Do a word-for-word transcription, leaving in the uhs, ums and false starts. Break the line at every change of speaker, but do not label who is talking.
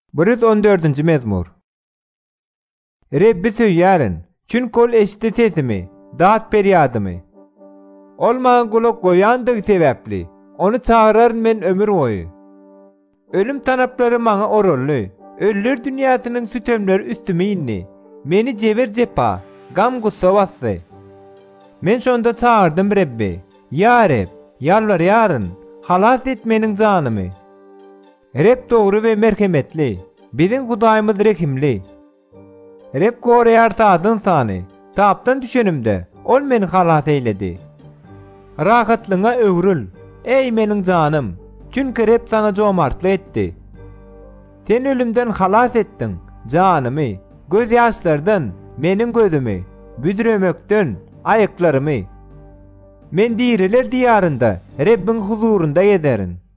bir yüz on dördünji mezmur. Rebbi söýýärin, çünki ol eşitdi sesimi, dat peryadymy. Ol maňa gulak goýandygy sebäpli, onu çağırar men ömür boyu. Ölüm tanaplary maňa orally, öller dünýäsiniň sütemleri üstüme indi. Meni jeber jepa, gam gussa bassy. Men şonda çağırdım Rebbi. Ya Reb, ýalvarýaryn, halas et meniň janymy. Reb dogry we merhemetli, biziň Hudaýymyz rekimli. Reb goraýar taadyn sany, tapdan düşenimde, ol meni halas eýledi. Rahatlyňa öwrül, ey meniň janym, çünki Reb sana jomartly etdi. Sen ölümden halas etdiň, janymy, göz ýaşlardan meniň gözümi, büdüremekden aýaklarymy. Men diriler diyarında, Rebbiň huzurunda gederin.